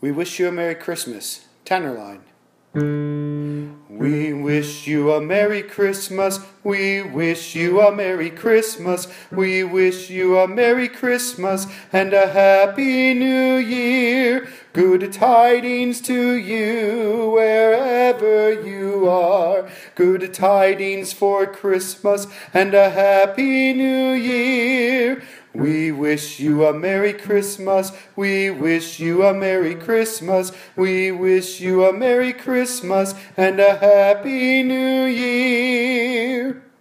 We wish you a Merry Christmas. Tenor We wish you a Merry Christmas. We wish you a Merry Christmas. We wish you a Merry Christmas and a Happy New Year. Good tidings to you wherever you are. Good tidings for Christmas and a Happy New Year. We wish you a Merry Christmas. We wish you a Merry Christmas. We wish you a Merry Christmas and a Happy New Year.